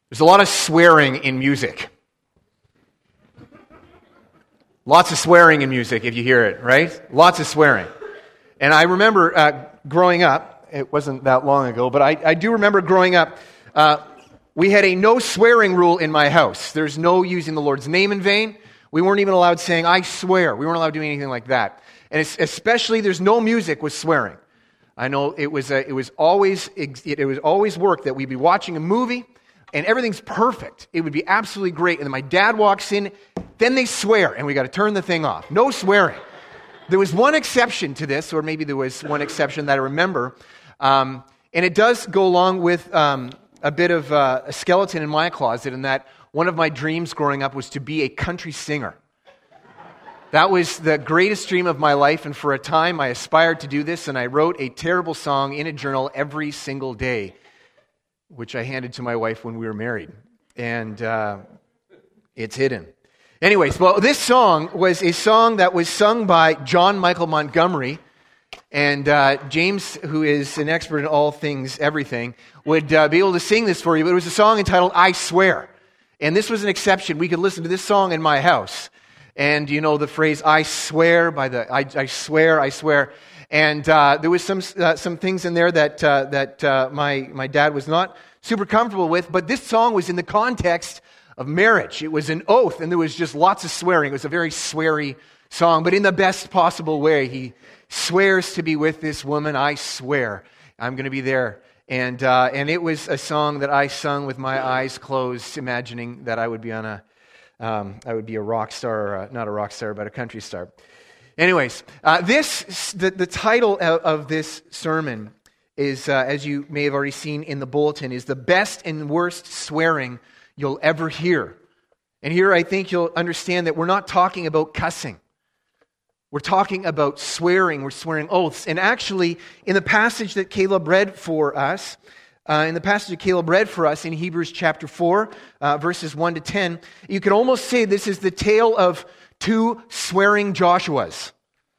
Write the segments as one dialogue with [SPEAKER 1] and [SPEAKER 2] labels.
[SPEAKER 1] There's a lot of swearing in music. Lots of swearing in music, if you hear it, right? Lots of swearing. And I remember growing up, it wasn't that long ago, but I do remember growing up, we had a no swearing rule in my house. There's no using the Lord's name in vain. We weren't even allowed saying, I swear. We weren't allowed doing anything like that. And especially, there's no music with swearing. I know it was always work that we'd be watching a movie, and everything's perfect. It would be absolutely great. And then my dad walks in, then they swear, and we got to turn the thing off. No swearing. There was one exception to this, or maybe there was one exception that I remember, and it does go along with a bit of a skeleton in my closet, in that one of my dreams growing up was to be a country singer. That was the greatest dream of my life, and for a time I aspired to do this, and I wrote a terrible song in a journal every single day, which I handed to my wife when we were married, and it's hidden. Anyways, well, this song was a song that was sung by John Michael Montgomery, and James, who is an expert in all things, everything, would be able to sing this for you, but it was a song entitled I Swear, and this was an exception. We could listen to this song in my house, and you know the phrase I swear, I swear, and there was some things in there that my dad was not super comfortable with, but this song was in the context of marriage. It was an oath, and there was just lots of swearing. It was a very sweary song, but in the best possible way. He swears to be with this woman. I swear I'm going to be there. And it was a song that I sung with my eyes closed, imagining that I would be I would be a rock star, not a rock star, but a country star. Anyways, the title of this sermon is, as you may have already seen in the bulletin, is The Best and Worst Swearing You'll Ever Hear. And here I think you'll understand that we're not talking about cussing. We're talking about swearing. We're swearing oaths. And actually, in the passage that Caleb read for us, in Hebrews chapter 4, verses 1 to 10, you could almost say this is the tale of two swearing Joshuas,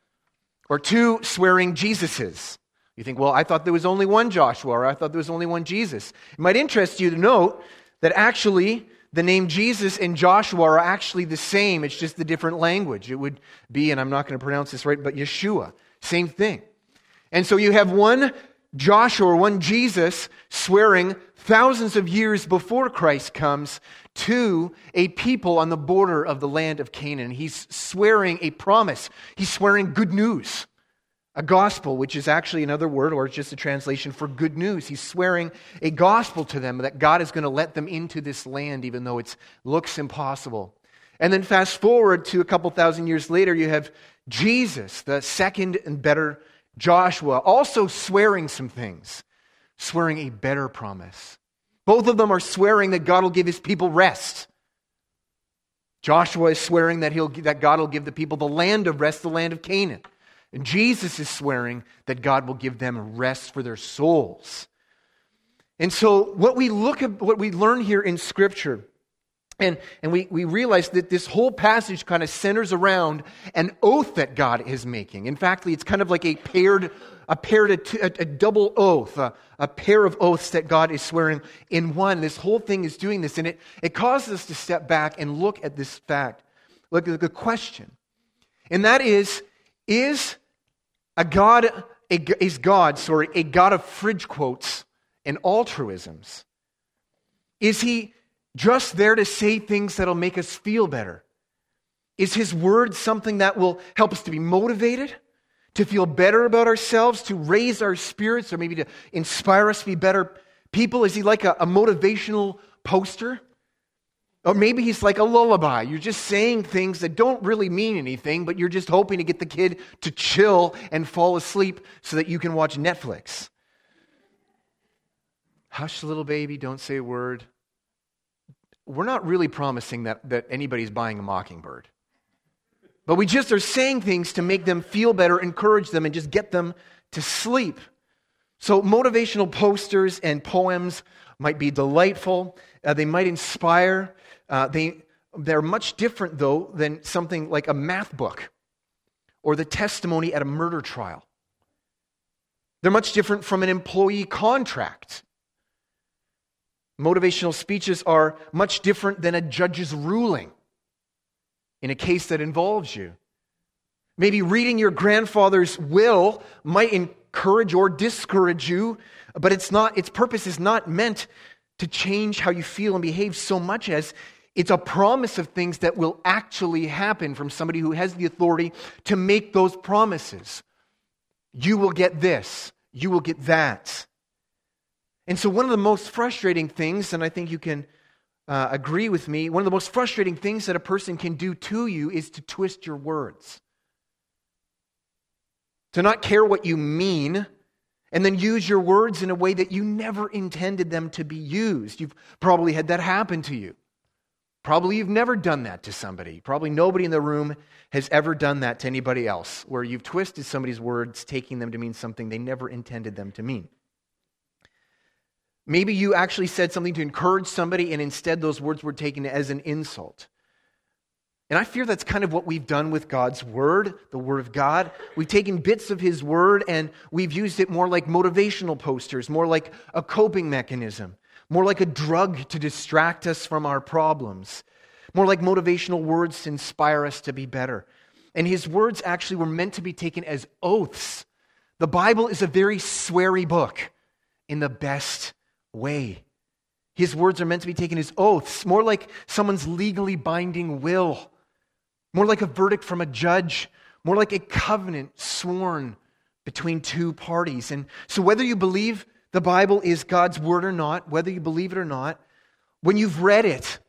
[SPEAKER 1] or two swearing Jesuses. You think, well, I thought there was only one Joshua, or I thought there was only one Jesus. It might interest you to note that actually the name Jesus and Joshua are actually the same. It's just the different language. It would be, and I'm not going to pronounce this right, but Yeshua. Same thing. And so you have one Joshua, or one Jesus, swearing thousands of years before Christ comes to a people on the border of the land of Canaan. He's swearing a promise. He's swearing good news. A gospel, which is actually another word, or just a translation for good news. He's swearing a gospel to them that God is going to let them into this land, even though it looks impossible. And then fast forward to a couple thousand years later, you have Jesus, the second and better Joshua, also swearing some things, swearing a better promise. Both of them are swearing that God will give his people rest. Joshua is swearing that God will give the people the land of rest, the land of Canaan. And Jesus is swearing that God will give them rest for their souls. And so what we learn here in Scripture, and we realize that this whole passage kind of centers around an oath that God is making. In fact, it's kind of like a double oath, a pair of oaths that God is swearing in one. This whole thing is doing this, and it causes us to step back and look at this fact. Look at the question. And that is God a God of fridge quotes and altruisms? Is he just there to say things that'll make us feel better? Is his word something that will help us to be motivated, to feel better about ourselves, to raise our spirits, or maybe to inspire us to be better people? Is he like a motivational poster? Or maybe he's like a lullaby. You're just saying things that don't really mean anything, but you're just hoping to get the kid to chill and fall asleep so that you can watch Netflix. Hush, little baby, don't say a word. We're not really promising that anybody's buying a Mockingbird. But we just are saying things to make them feel better, encourage them, and just get them to sleep. So motivational posters and poems might be delightful. They might inspire. They're much different, though, than something like a math book or the testimony at a murder trial. They're much different from an employee contract. Motivational speeches are much different than a judge's ruling in a case that involves you. Maybe reading your grandfather's will might encourage or discourage you, but its purpose is not meant to change how you feel and behave so much as it's a promise of things that will actually happen from somebody who has the authority to make those promises. You will get this. You will get that. And so one of the most frustrating things, and I think you can agree with me, one of the most frustrating things that a person can do to you is to twist your words. To not care what you mean, and then use your words in a way that you never intended them to be used. You've probably had that happen to you. Probably you've never done that to somebody. Probably nobody in the room has ever done that to anybody else, where you've twisted somebody's words, taking them to mean something they never intended them to mean. Maybe you actually said something to encourage somebody, and instead those words were taken as an insult. And I fear that's kind of what we've done with God's Word, the Word of God. We've taken bits of His Word and we've used it more like motivational posters, more like a coping mechanism, more like a drug to distract us from our problems, more like motivational words to inspire us to be better. And His words actually were meant to be taken as oaths. The Bible is a very sweary book in the best way. His words are meant to be taken as oaths, more like someone's legally binding will, more like a verdict from a judge, more like a covenant sworn between two parties. And so whether you believe the Bible is God's word or not, whether you believe it or not, when you've read it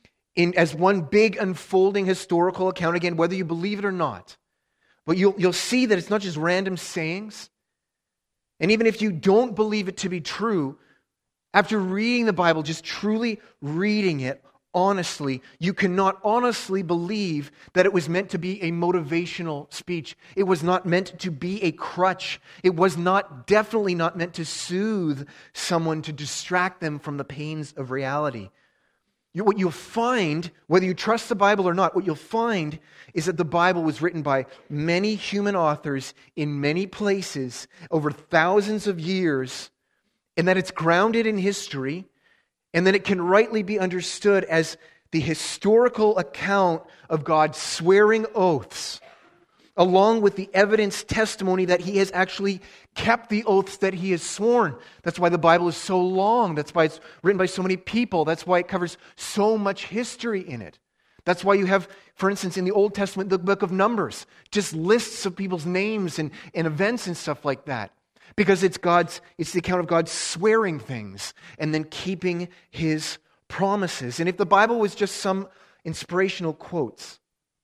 [SPEAKER 1] as one big unfolding historical account, again, whether you believe it or not, but you'll see that it's not just random sayings. And even if you don't believe it to be true, after reading the Bible, just truly reading it honestly, you cannot honestly believe that it was meant to be a motivational speech. It was not meant to be a crutch. It was definitely not meant to soothe someone, to distract them from the pains of reality. What you'll find, whether you trust the Bible or not, what you'll find is that the Bible was written by many human authors in many places over thousands of years, and that it's grounded in history, and that it can rightly be understood as the historical account of God swearing oaths, along with the evidence testimony that He has actually kept the oaths that He has sworn. That's why the Bible is so long. That's why it's written by so many people. That's why it covers so much history in it. That's why you have, for instance, in the Old Testament, the book of Numbers, just lists of people's names and events and stuff like that. Because it's the account of God swearing things and then keeping His promises. And if the Bible was just some inspirational quotes,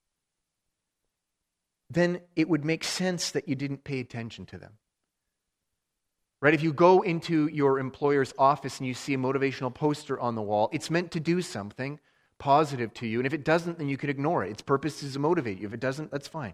[SPEAKER 1] then it would make sense that you didn't pay attention to them. Right? If you go into your employer's office and you see a motivational poster on the wall, it's meant to do something positive to you. And if it doesn't, then you could ignore it. Its purpose is to motivate you. If it doesn't, that's fine.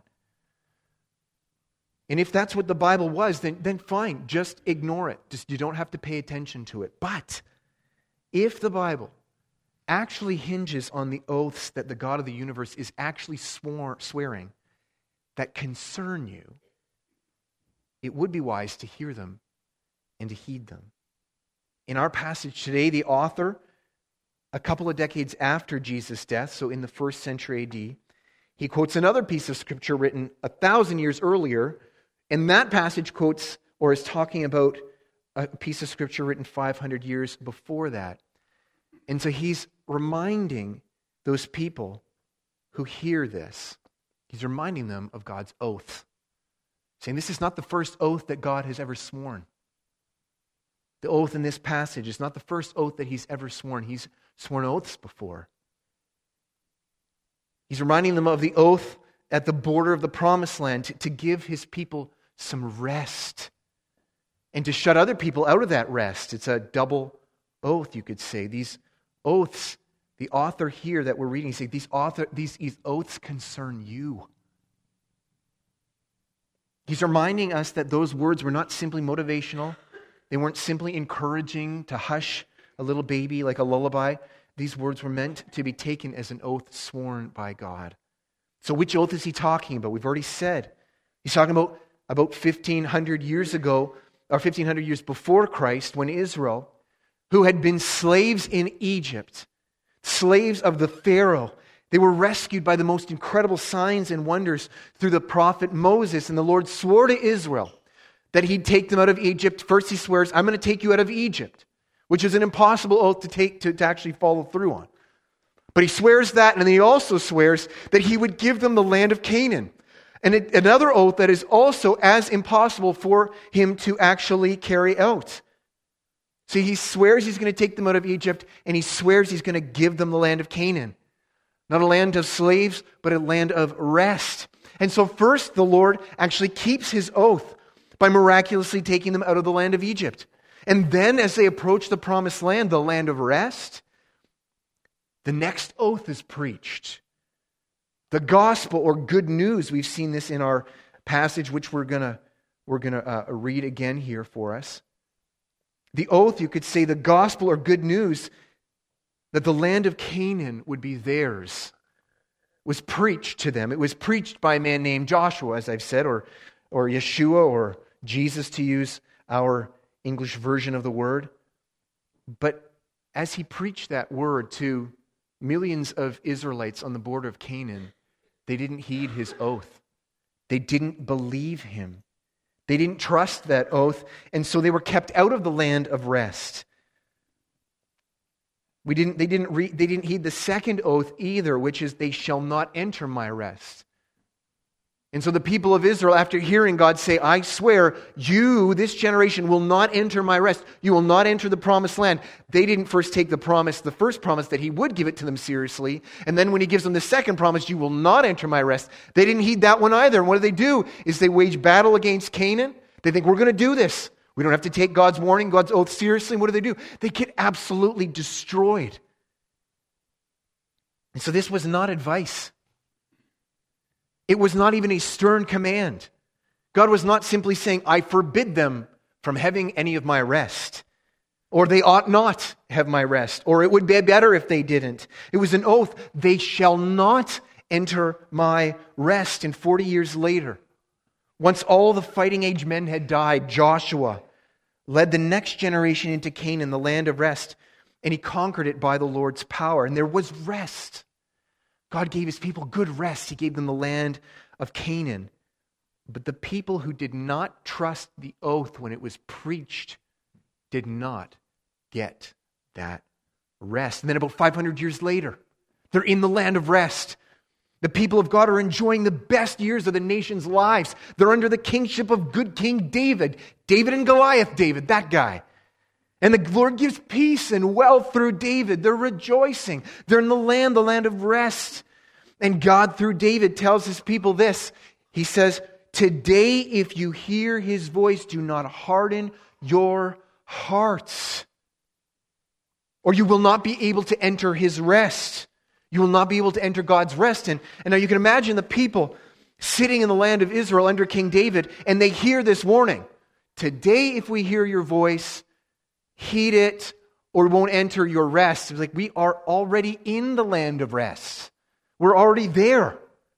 [SPEAKER 1] And if that's what the Bible was, then fine, just ignore it. You don't have to pay attention to it. But if the Bible actually hinges on the oaths that the God of the universe is actually swearing that concern you, it would be wise to hear them and to heed them. In our passage today, the author, a couple of decades after Jesus' death, so in the 1st century AD, he quotes another piece of scripture written 1,000 years earlier. And that passage quotes or is talking about a piece of scripture written 500 years before that. And so he's reminding those people who hear this, he's reminding them of God's oath, saying this is not the first oath that God has ever sworn. The oath in this passage is not the first oath that He's ever sworn. He's sworn oaths before. He's reminding them of the oath at the border of the promised land to give His people some rest and to shut other people out of that rest. It's a double oath, you could say. These oaths, the author here that we're reading, say these oaths concern you. He's reminding us that those words were not simply motivational. They weren't simply encouraging to hush a little baby like a lullaby. These words were meant to be taken as an oath sworn by God. So which oath is he talking about? We've already said. He's talking about 1,500 years ago, or 1,500 years before Christ, when Israel, who had been slaves in Egypt, slaves of the Pharaoh. They were rescued by the most incredible signs and wonders through the prophet Moses. And the Lord swore to Israel that he'd take them out of Egypt. First he swears, I'm going to take you out of Egypt, which is an impossible oath to actually follow through on. But he swears that, and then he also swears that he would give them the land of Canaan. And another oath that is also as impossible for him to actually carry out. See, he swears he's going to take them out of Egypt, and he swears he's going to give them the land of Canaan. Not a land of slaves, but a land of rest. And so first, the Lord actually keeps his oath by miraculously taking them out of the land of Egypt. And then as they approach the promised land, the land of rest, the next oath is preached. The gospel or good news, we've seen this in our passage, which we're going to read again here for us. The oath, you could say, the gospel or good news that the land of Canaan would be theirs was preached to them. It was preached by a man named Joshua, as I've said, or Yeshua, or Jesus, to use our English version of the word. But as he preached that word to millions of Israelites on the border of Canaan, they didn't heed his oath. They didn't believe him. They didn't trust that oath, and so they were kept out of the land of rest. They didn't heed the second oath either, which is, they shall not enter my rest. And so the people of Israel, after hearing God say, I swear, you, this generation, will not enter my rest. You will not enter the promised land. They didn't first take the first promise that he would give it to them seriously. And then when he gives them the second promise, you will not enter my rest, they didn't heed that one either. And what do? Is they wage battle against Canaan. They think, we're going to do this. We don't have to take God's warning, God's oath seriously. And what do? They get absolutely destroyed. And so this was not advice. It was not even a stern command. God was not simply saying, I forbid them from having any of my rest. Or they ought not have my rest. Or it would be better if they didn't. It was an oath. They shall not enter my rest. And 40 years later, once all the fighting age men had died, Joshua led the next generation into Canaan, the land of rest. And he conquered it by the Lord's power. And there was rest. God gave his people good rest. He gave them the land of Canaan. But the people who did not trust the oath when it was preached did not get that rest. And then about 500 years later, they're in the land of rest. The people of God are enjoying the best years of the nation's lives. They're under the kingship of good King David. David and Goliath, that guy. And the Lord gives peace and wealth through David. They're rejoicing. They're in the land of rest. And God, through David, tells his people this. He says, today, if you hear his voice, do not harden your hearts, or you will not be able to enter his rest. You will not be able to enter God's rest. And now you can imagine the people sitting in the land of Israel under King David, and they hear this warning. Today, if we hear your voice, heed it, or we won't enter your rest. It's like, we are already in the land of rest. We're already there.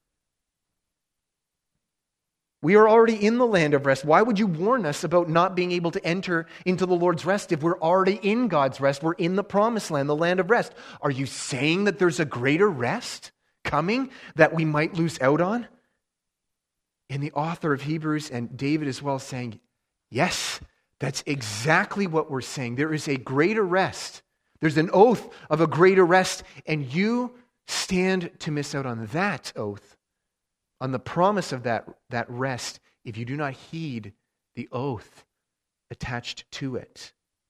[SPEAKER 1] We are already in the land of rest. Why would you warn us about not being able to enter into the Lord's rest if we're already in God's rest? We're in the promised land, the land of rest. Are you saying that there's a greater rest coming that we might lose out on? And the author of Hebrews, and David as well, saying, yes, that's exactly what we're saying. There is a greater rest. There's an oath of a greater rest, and you stand to miss out on that oath, on the promise of that rest, if you do not heed the oath attached to it.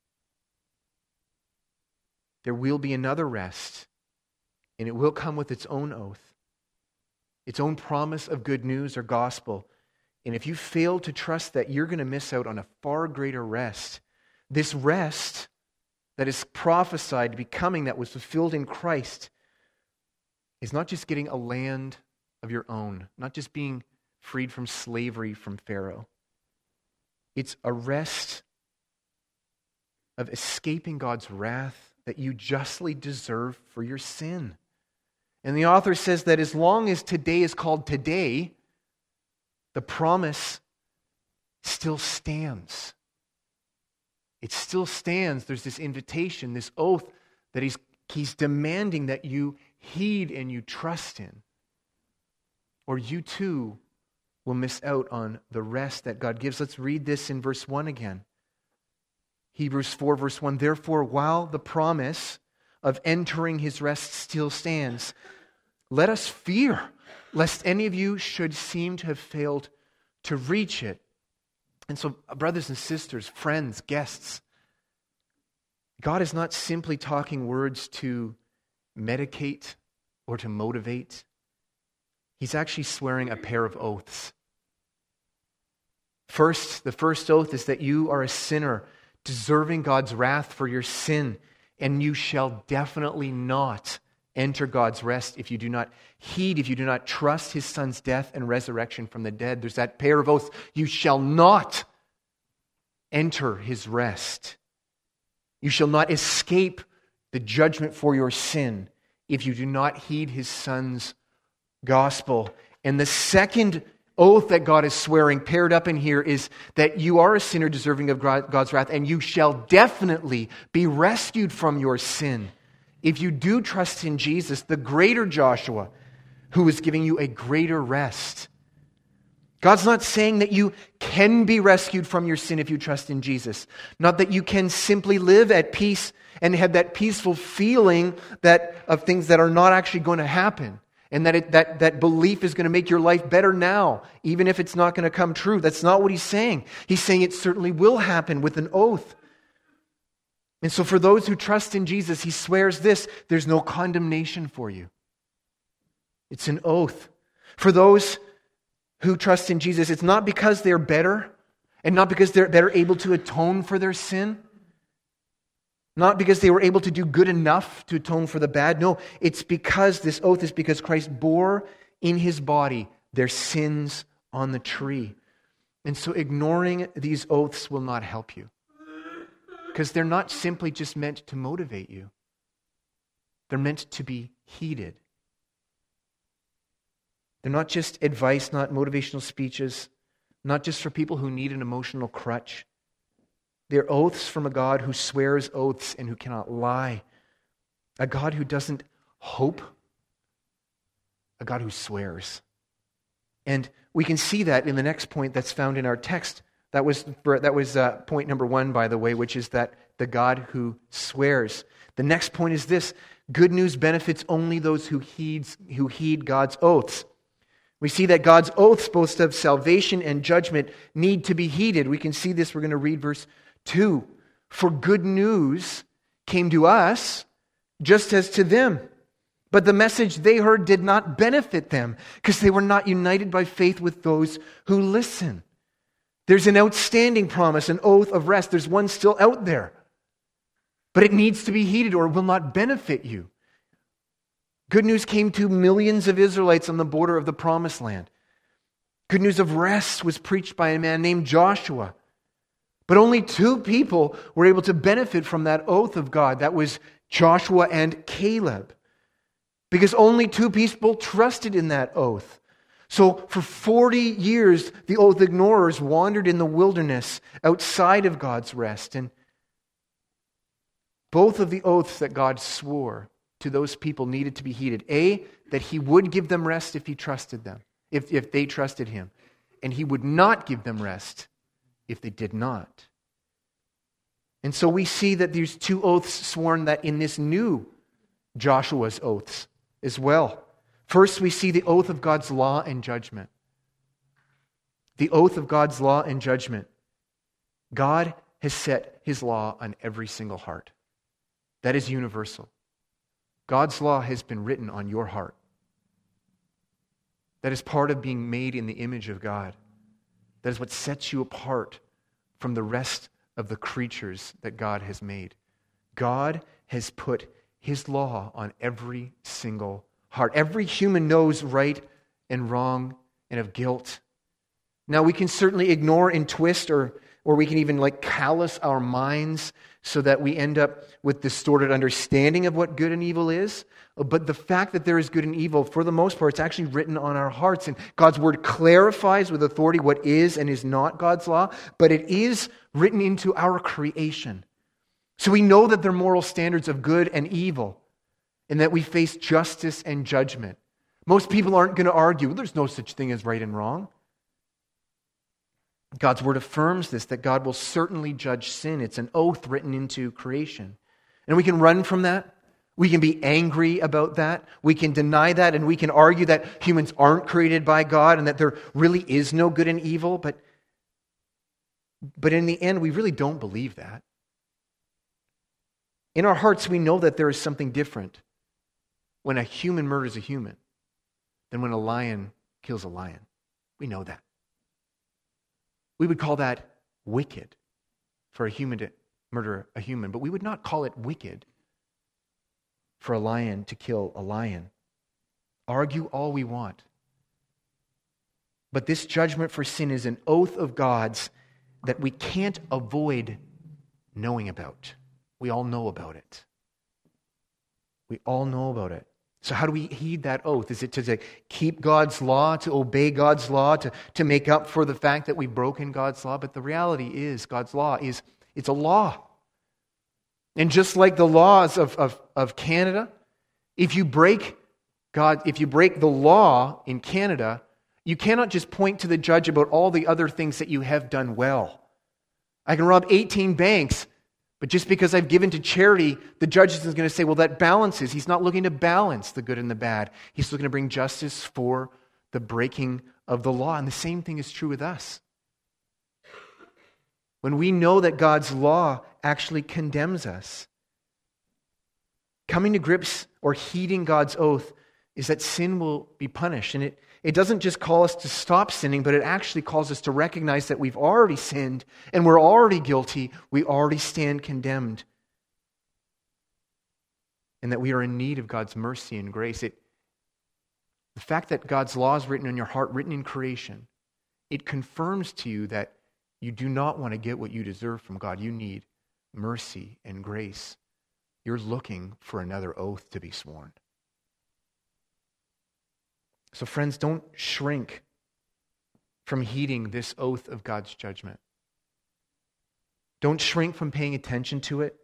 [SPEAKER 1] There will be another rest, and it will come with its own oath, its own promise of good news or gospel. And if you fail to trust that, you're going to miss out on a far greater rest. This rest that is prophesied to be coming, that was fulfilled in Christ, is not just getting a land of your own, not just being freed from slavery from Pharaoh. It's a rest of escaping God's wrath that you justly deserve for your sin. And the author says that as long as today is called today, the promise still stands. it still stands. There's this invitation, this oath that he's demanding that you heed and you trust in. Or you too will miss out on the rest that God gives. Let's read this in verse 1 again. Hebrews 4, verse 1, therefore, while the promise of entering his rest still stands, let us fear, lest any of you should seem to have failed to reach it. And so, brothers and sisters, friends, guests, God is not simply talking words to medicate or to motivate. He's actually swearing a pair of oaths. First, the first oath is that you are a sinner, deserving God's wrath for your sin, and you shall definitely not enter God's rest if you do not heed, if you do not trust his Son's death and resurrection from the dead. There's that pair of oaths. You shall not enter his rest. You shall not escape the judgment for your sin if you do not heed his Son's gospel. And the second oath that God is swearing, paired up in here, is that you are a sinner deserving of God's wrath, and you shall definitely be rescued from your sin if you do trust in Jesus, the greater Joshua, who is giving you a greater rest. God's not saying that you can be rescued from your sin if you trust in Jesus. Not that you can simply live at peace and have that peaceful feeling of things that are not actually going to happen. And that belief is going to make your life better now, even if it's not going to come true. That's not what he's saying. He's saying it certainly will happen with an oath. And so for those who trust in Jesus, he swears this: there's no condemnation for you. It's an oath. For those who trust in Jesus, it's not because they're better and not because they're better able to atone for their sin. Not because they were able to do good enough to atone for the bad. No, it's because this oath is because Christ bore in his body their sins on the tree. And so ignoring these oaths will not help you. Because they're not simply just meant to motivate you. They're meant to be heeded. They're not just advice, not motivational speeches, not just for people who need an emotional crutch. They're oaths from a God who swears oaths and who cannot lie. A God who doesn't hope. A God who swears. And we can see that in the next point that's found in our text. That was point number 1, by the way, which is that the God who swears. The next point is this: good news benefits only those who heed God's oaths. We see that God's oaths, both of salvation and judgment, need to be heeded. We can see this. We're going to read verse 2. For good news came to us just as to them. But the message they heard did not benefit them because they were not united by faith with those who listen. There's an outstanding promise, an oath of rest. There's one still out there. But it needs to be heeded or it will not benefit you. Good news came to millions of Israelites on the border of the Promised Land. Good news of rest was preached by a man named Joshua. But only 2 people were able to benefit from that oath of God. That was Joshua and Caleb. Because only 2 people trusted in that oath. So for 40 years, the oath ignorers wandered in the wilderness outside of God's rest. And both of the oaths that God swore to those people needed to be heeded. A, that he would give them rest if he trusted them, if they trusted him. And he would not give them rest if they did not. And so we see that there's 2 oaths sworn that in this new Joshua's oaths as well. First, we see the oath of God's law and judgment. The oath of God's law and judgment. God has set his law on every single heart. That is universal. God's law has been written on your heart. That is part of being made in the image of God. That is what sets you apart from the rest of the creatures that God has made. God has put his law on every single heart. Every human knows right and wrong and of guilt. Now we can certainly ignore and twist or or we can even callous our minds so that we end up with distorted understanding of what good and evil is. But the fact that there is good and evil, for the most part, it's actually written on our hearts. And God's word clarifies with authority what is and is not God's law, but it is written into our creation. So we know that there are moral standards of good and evil, and that we face justice and judgment. Most people aren't going to argue, well, there's no such thing as right and wrong. God's word affirms this, that God will certainly judge sin. It's an oath written into creation. And we can run from that. We can be angry about that. We can deny that, and we can argue that humans aren't created by God and that there really is no good and evil. But in the end, we really don't believe that. In our hearts, we know that there is something different when a human murders a human than when a lion kills a lion. We know that. We would call that wicked for a human to murder a human, but we would not call it wicked for a lion to kill a lion. Argue all we want. But this judgment for sin is an oath of God's that we can't avoid knowing about. We all know about it. We all know about it. So how do we heed that oath? Is it to keep God's law, to obey God's law, to make up for the fact that we've broken God's law? But the reality is God's law it's a law. And just like the laws of Canada, if you break the law in Canada, you cannot just point to the judge about all the other things that you have done well. I can rob 18 banks, but just because I've given to charity, the judge is going to say, well, that balances. He's not looking to balance the good and the bad. He's looking to bring justice for the breaking of the law. And the same thing is true with us. When we know that God's law actually condemns us, coming to grips or heeding God's oath is that sin will be punished. And it doesn't just call us to stop sinning, but it actually calls us to recognize that we've already sinned and we're already guilty. We already stand condemned. And that we are in need of God's mercy and grace. The fact that God's law is written in your heart, written in creation, it confirms to you that you do not want to get what you deserve from God. You need mercy and grace. You're looking for another oath to be sworn. So friends, don't shrink from heeding this oath of God's judgment. Don't shrink from paying attention to it,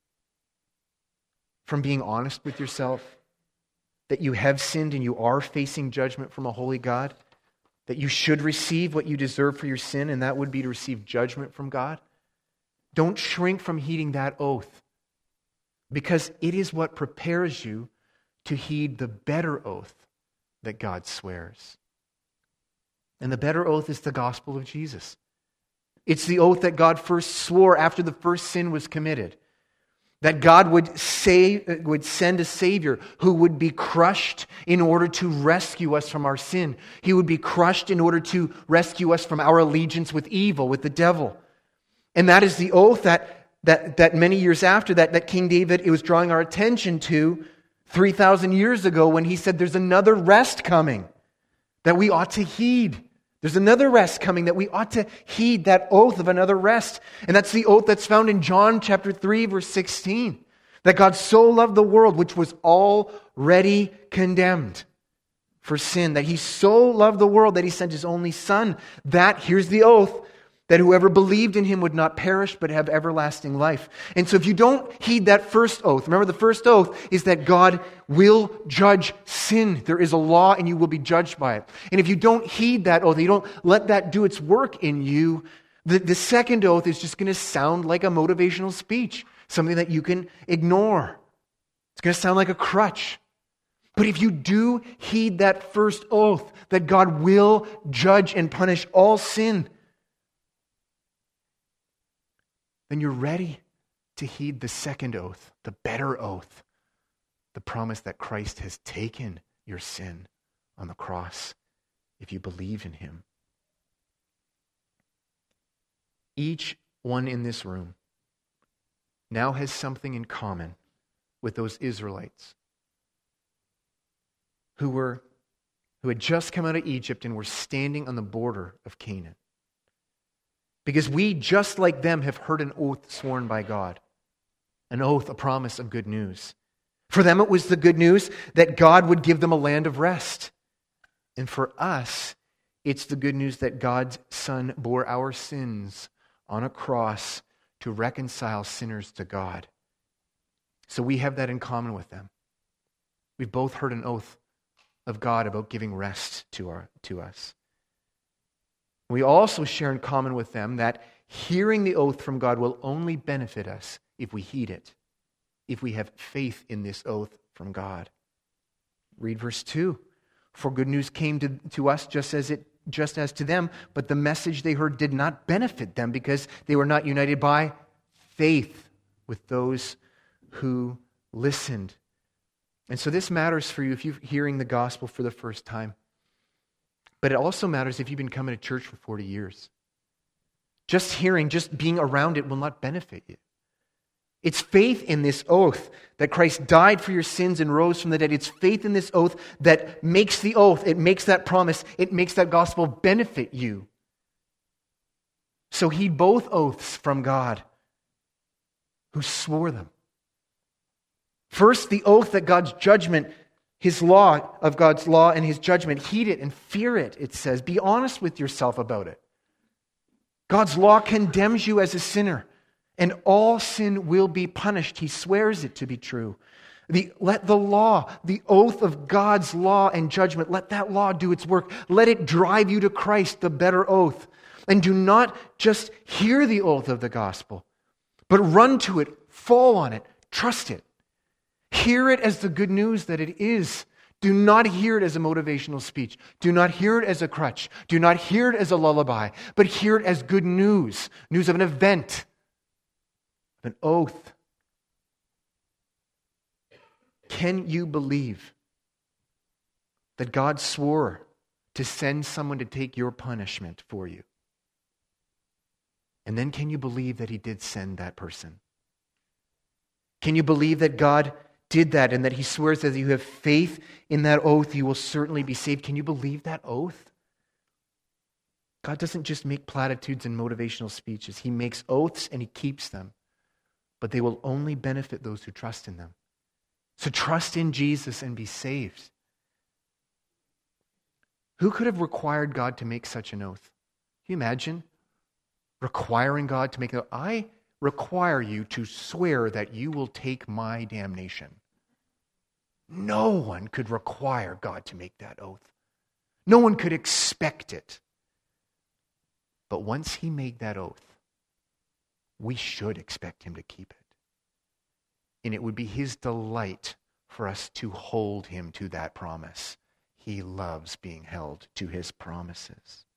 [SPEAKER 1] from being honest with yourself, that you have sinned and you are facing judgment from a holy God, that you should receive what you deserve for your sin, and that would be to receive judgment from God. Don't shrink from heeding that oath, because it is what prepares you to heed the better oath that God swears. And the better oath is the gospel of Jesus. It's the oath that God first swore after the first sin was committed. That God would send a Savior who would be crushed in order to rescue us from our sin. He would be crushed in order to rescue us from our allegiance with evil, with the devil. And that is the oath that many years after that King David was drawing our attention to 3,000 years ago when he said there's another rest coming that we ought to heed. There's another rest coming that we ought to heed, that oath of another rest. And that's the oath that's found in John chapter 3, verse 16. That God so loved the world, which was already condemned for sin. That He so loved the world that He sent His only Son. That, here's the oath, that whoever believed in Him would not perish but have everlasting life. And so if you don't heed that first oath, remember the first oath is that God will judge sin. There is a law and you will be judged by it. And if you don't heed that oath, you don't let that do its work in you, the second oath is just going to sound like a motivational speech, something that you can ignore. It's going to sound like a crutch. But if you do heed that first oath, that God will judge and punish all sin, then you're ready to heed the second oath, the better oath, the promise that Christ has taken your sin on the cross if you believe in Him. Each one in this room now has something in common with those Israelites who had just come out of Egypt and were standing on the border of Canaan. Because we, just like them, have heard an oath sworn by God. An oath, a promise of good news. For them it was the good news that God would give them a land of rest. And for us, it's the good news that God's Son bore our sins on a cross to reconcile sinners to God. So we have that in common with them. We've both heard an oath of God about giving rest to us. We also share in common with them that hearing the oath from God will only benefit us if we heed it, if we have faith in this oath from God. Read verse 2. For good news came to us just as to them, but the message they heard did not benefit them because they were not united by faith with those who listened. And so this matters for you if you're hearing the gospel for the first time. But it also matters if you've been coming to church for 40 years. Just hearing, just being around it will not benefit you. It's faith in this oath that Christ died for your sins and rose from the dead. It's faith in this oath that makes the oath, it makes that promise, it makes that gospel benefit you. So heed both oaths from God, who swore them. First, the oath that God's judgment, His law, of God's law and His judgment, heed it and fear it, it says. Be honest with yourself about it. God's law condemns you as a sinner, and all sin will be punished. He swears it to be true. Let the law, the oath of God's law and judgment, let that law do its work. Let it drive you to Christ, the better oath. And do not just hear the oath of the gospel, but run to it, fall on it, trust it. Hear it as the good news that it is. Do not hear it as a motivational speech. Do not hear it as a crutch. Do not hear it as a lullaby, but hear it as good news. News of an event, of an oath. Can you believe that God swore to send someone to take your punishment for you? And then can you believe that He did send that person? Can you believe that God did that and that He swears that if you have faith in that oath, you will certainly be saved? Can you believe that oath? God doesn't just make platitudes and motivational speeches. He makes oaths and He keeps them. But they will only benefit those who trust in them. So trust in Jesus and be saved. Who could have required God to make such an oath? Can you imagine requiring God to make an oath? I require you to swear that you will take my damnation. No one could require God to make that oath. No one could expect it. But once He made that oath, we should expect Him to keep it. And it would be His delight for us to hold Him to that promise. He loves being held to His promises.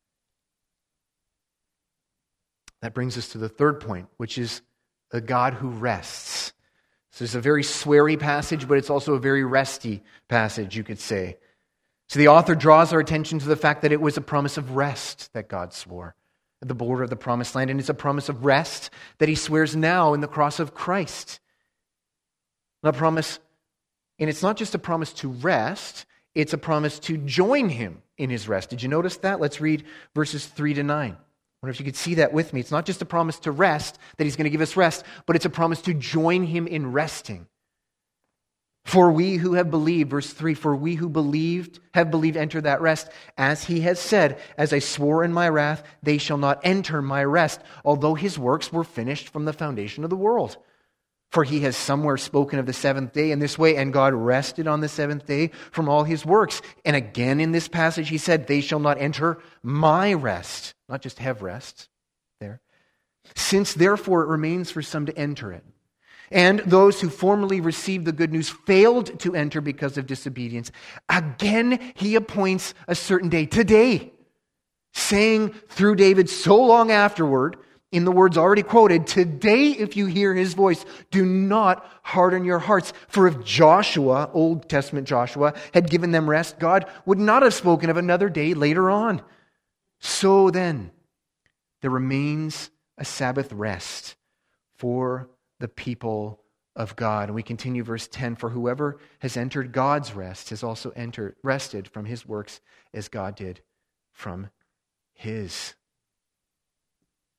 [SPEAKER 1] That brings us to the third point, which is a God who rests. So it's a very sweary passage, but it's also a very resty passage, you could say. So the author draws our attention to the fact that it was a promise of rest that God swore at the border of the promised land, and it's a promise of rest that He swears now in the cross of Christ. A promise, and it's not just a promise to rest, it's a promise to join Him in His rest. Did you notice that? Let's read verses 3 to 9. I wonder if you could see that with me. It's not just a promise to rest, that He's going to give us rest, but it's a promise to join Him in resting. For we who have believed, verse 3, for we who have believed enter that rest, as He has said, as I swore in my wrath, they shall not enter my rest, although His works were finished from the foundation of the world. For He has somewhere spoken of the seventh day in this way, and God rested on the seventh day from all His works. And again in this passage He said, they shall not enter my rest. Not just have rest there. Since therefore it remains for some to enter it. And those who formerly received the good news failed to enter because of disobedience. Again He appoints a certain day, today, saying through David so long afterward, in the words already quoted, today if you hear His voice, do not harden your hearts. For if Joshua, Old Testament Joshua, had given them rest, God would not have spoken of another day later on. So then, there remains a Sabbath rest for the people of God. And we continue verse 10, for whoever has entered God's rest has also rested from his works as God did from His.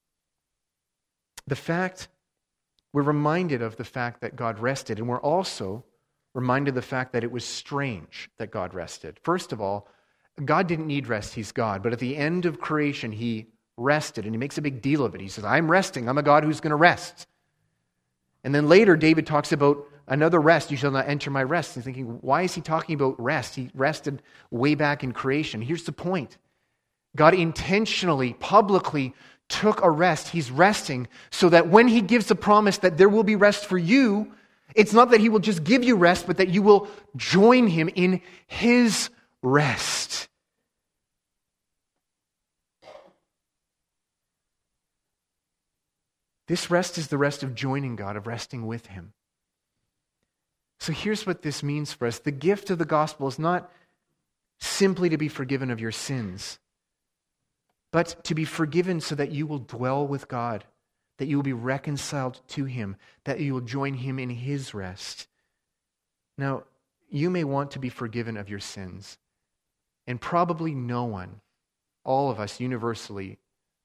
[SPEAKER 1] we're reminded of the fact that God rested, and we're also reminded of the fact that it was strange that God rested. First of all, God didn't need rest, He's God, but at the end of creation, He rested, and He makes a big deal of it. He says, I'm resting, I'm a God who's going to rest. And then later, David talks about another rest, you shall not enter my rest. And thinking, why is he talking about rest? He rested way back in creation. Here's the point. God intentionally, publicly took a rest. He's resting so that when He gives a promise that there will be rest for you, it's not that He will just give you rest, but that you will join Him in His rest. This rest is the rest of joining God, of resting with Him. So here's what this means for us. The gift of the gospel is not simply to be forgiven of your sins, but to be forgiven so that you will dwell with God, that you will be reconciled to Him, that you will join Him in His rest. Now, you may want to be forgiven of your sins, and probably no one, all of us universally,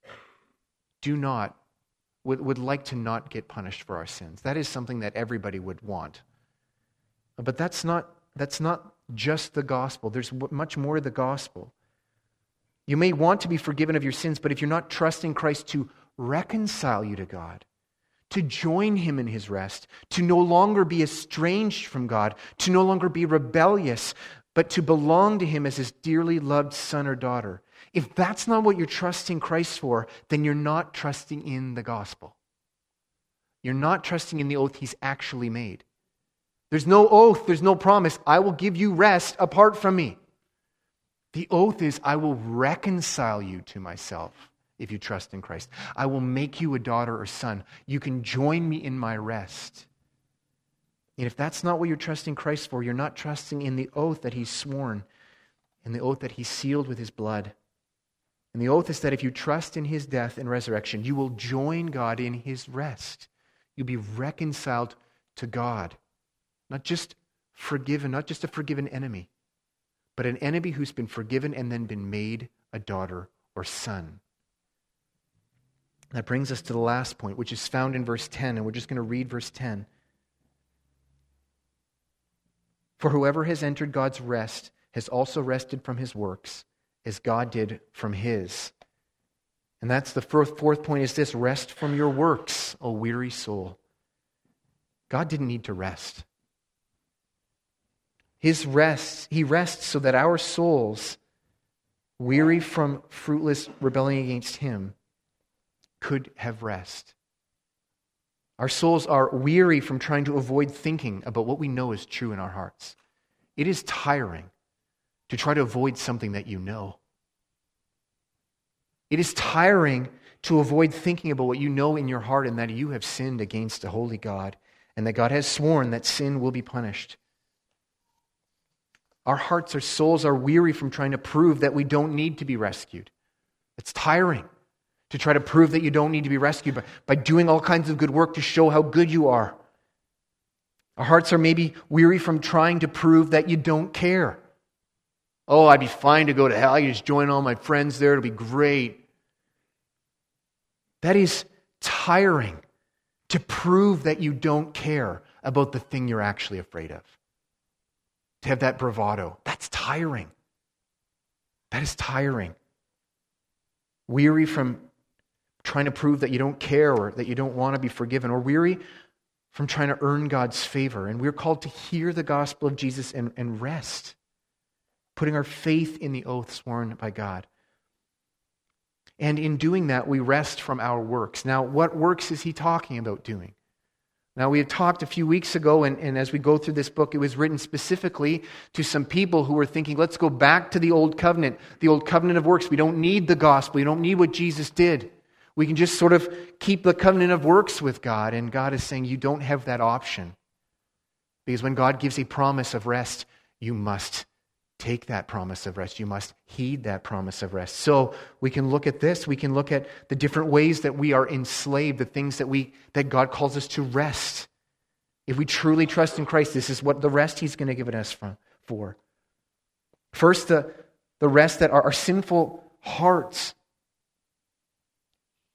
[SPEAKER 1] would like to not get punished for our sins. That is something that everybody would want. But that's not just the gospel. There's much more to the gospel. You may want to be forgiven of your sins, but if you're not trusting Christ to reconcile you to God, to join Him in His rest, to no longer be estranged from God, to no longer be rebellious, but to belong to Him as His dearly loved son or daughter, if that's not what you're trusting Christ for, then you're not trusting in the gospel. You're not trusting in the oath He's actually made. There's no oath, there's no promise, I will give you rest apart from me. The oath is, I will reconcile you to myself if you trust in Christ. I will make you a daughter or son. You can join me in my rest. And if that's not what you're trusting Christ for, you're not trusting in the oath that He's sworn, and the oath that He sealed with His blood. And the oath is that if you trust in His death and resurrection, you will join God in His rest. You'll be reconciled to God. Not just forgiven, not just a forgiven enemy, but an enemy who's been forgiven and then been made a daughter or son. That brings us to the last point, which is found in verse 10, and we're just going to read verse 10. For whoever has entered God's rest has also rested from his works, as God did from His. And that's the fourth point is this: rest from your works, O weary soul. God didn't need to rest. He rests so that our souls, weary from fruitless rebelling against Him, could have rest. Our souls are weary from trying to avoid thinking about what we know is true in our hearts. It is tiring to try to avoid something that you know. It is tiring to avoid thinking about what you know in your heart and that you have sinned against a holy God and that God has sworn that sin will be punished. Our hearts, our souls are weary from trying to prove that we don't need to be rescued. It's tiring to try to prove that you don't need to be rescued by doing all kinds of good work to show how good you are. Our hearts are maybe weary from trying to prove that you don't care. Oh, I'd be fine to go to hell. I can just join all my friends there. It'll be great. That is tiring to prove that you don't care about the thing you're actually afraid of. To have that bravado. That's tiring. That is tiring. Weary from trying to prove that you don't care or that you don't want to be forgiven, or weary from trying to earn God's favor. And we're called to hear the gospel of Jesus and rest, putting our faith in the oath sworn by God. And in doing that, we rest from our works. Now, what works is he talking about doing? Now, we had talked a few weeks ago, and as we go through this book, it was written specifically to some people who were thinking, let's go back to the old covenant of works. We don't need the gospel. We don't need what Jesus did. We can just sort of keep the covenant of works with God. And God is saying, you don't have that option. Because when God gives a promise of rest, you must take that promise of rest. You must heed that promise of rest. So we can look at this. We can look at the different ways that we are enslaved, the things that God calls us to rest. If we truly trust in Christ, this is what the rest He's going to give it us for. First, the rest that our sinful hearts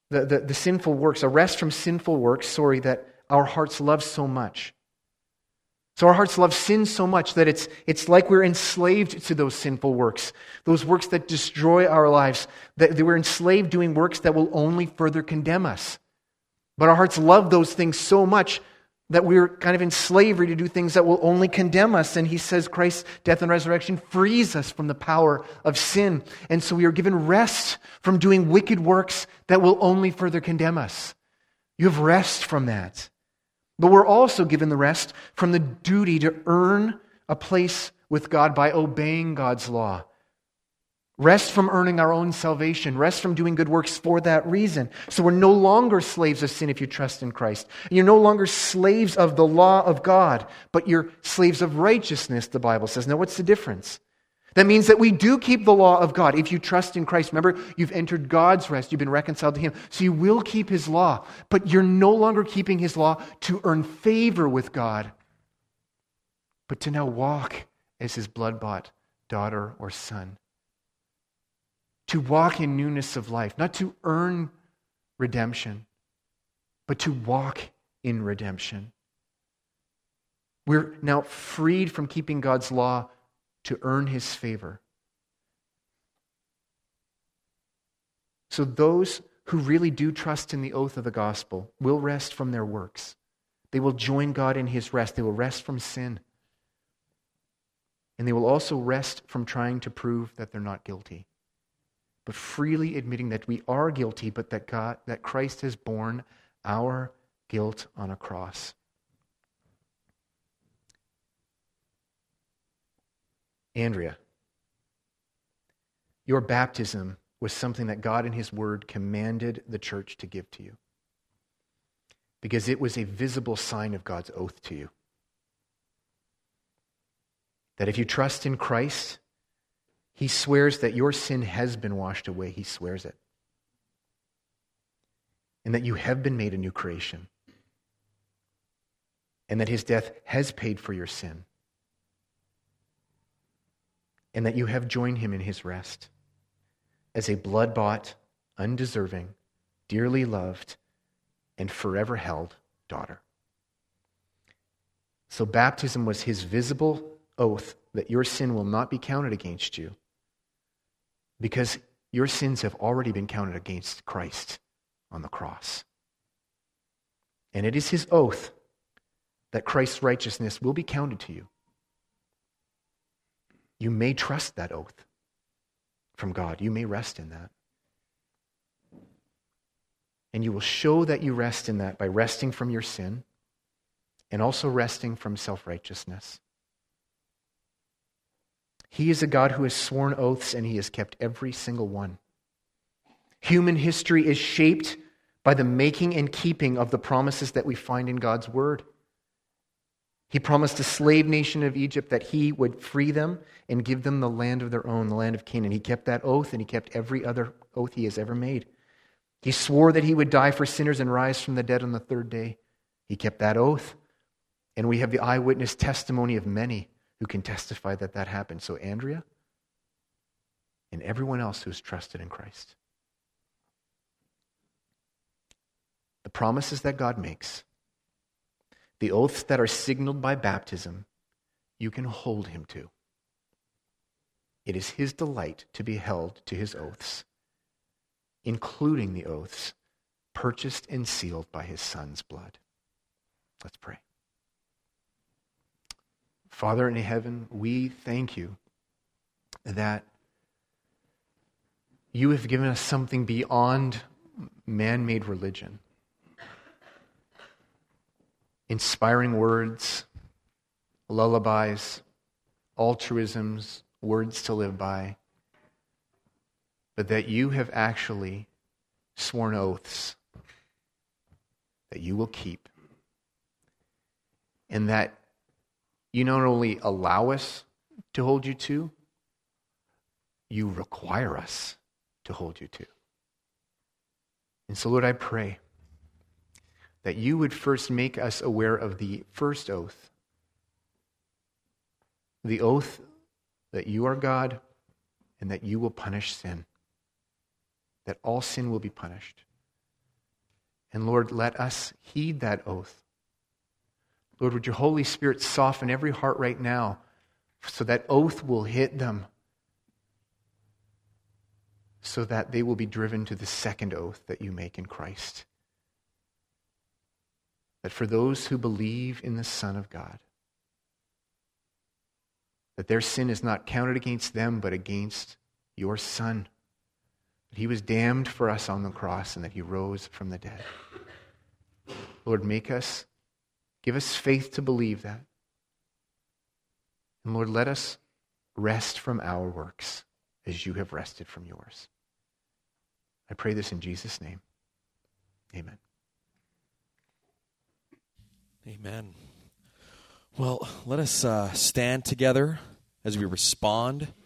[SPEAKER 1] the sinful works, a rest from sinful works, that our hearts love so much. So our hearts love sin so much that it's like we're enslaved to those sinful works, those works that destroy our lives, that we're enslaved doing works that will only further condemn us. But our hearts love those things so much that we're kind of in slavery to do things that will only condemn us. And he says Christ's death and resurrection frees us from the power of sin. And so we are given rest from doing wicked works that will only further condemn us. You have rest from that. But we're also given the rest from the duty to earn a place with God by obeying God's law. Rest from earning our own salvation. Rest from doing good works for that reason. So we're no longer slaves of sin if you trust in Christ. You're no longer slaves of the law of God, but you're slaves of righteousness, the Bible says. Now, what's the difference? That means that we do keep the law of God. If you trust in Christ, remember, you've entered God's rest. You've been reconciled to Him. So you will keep His law. But you're no longer keeping His law to earn favor with God, but to now walk as His blood-bought daughter or son. To walk in newness of life. Not to earn redemption, but to walk in redemption. We're now freed from keeping God's law to earn His favor. So those who really do trust in the oath of the gospel will rest from their works. They will join God in His rest. They will rest from sin. And they will also rest from trying to prove that they're not guilty, but freely admitting that we are guilty, but that Christ has borne our guilt on a cross. Andrea, your baptism was something that God in His Word commanded the church to give to you, because it was a visible sign of God's oath to you. That if you trust in Christ, He swears that your sin has been washed away. He swears it. And that you have been made a new creation. And that His death has paid for your sin. And that you have joined Him in His rest as a blood-bought, undeserving, dearly loved, and forever held daughter. So baptism was His visible oath that your sin will not be counted against you, because your sins have already been counted against Christ on the cross. And it is His oath that Christ's righteousness will be counted to you. You may trust that oath from God. You may rest in that. And you will show that you rest in that by resting from your sin and also resting from self-righteousness. He is a God who has sworn oaths, and He has kept every single one. Human history is shaped by the making and keeping of the promises that we find in God's Word. He promised a slave nation of Egypt that He would free them and give them the land of their own, the land of Canaan. He kept that oath, and He kept every other oath He has ever made. He swore that He would die for sinners and rise from the dead on the third day. He kept that oath. And we have the eyewitness testimony of many who can testify that that happened. So Andrea and everyone else who's trusted in Christ, the promises that God makes, the oaths that are signaled by baptism, you can hold Him to. It is His delight to be held to His oaths, including the oaths purchased and sealed by His Son's blood. Let's pray. Father in heaven, we thank You that You have given us something beyond man-made religion. Inspiring words, lullabies, altruisms, words to live by, but that You have actually sworn oaths that You will keep, and that You not only allow us to hold You to, You require us to hold You to. And so, Lord, I pray that You would first make us aware of the first oath, the oath that You are God and that You will punish sin, that all sin will be punished. And Lord, let us heed that oath. Lord, would your Holy Spirit soften every heart right now so that oath will hit them, so that they will be driven to the second oath that you make in Christ. That for those who believe in the Son of God, that their sin is not counted against them, but against your Son. That he was damned for us on the cross and that he rose from the dead. Lord, give us faith to believe that. And Lord, let us rest from our works as you have rested from yours. I pray this in Jesus' name. Amen.
[SPEAKER 2] Amen. Well, let us stand together as we respond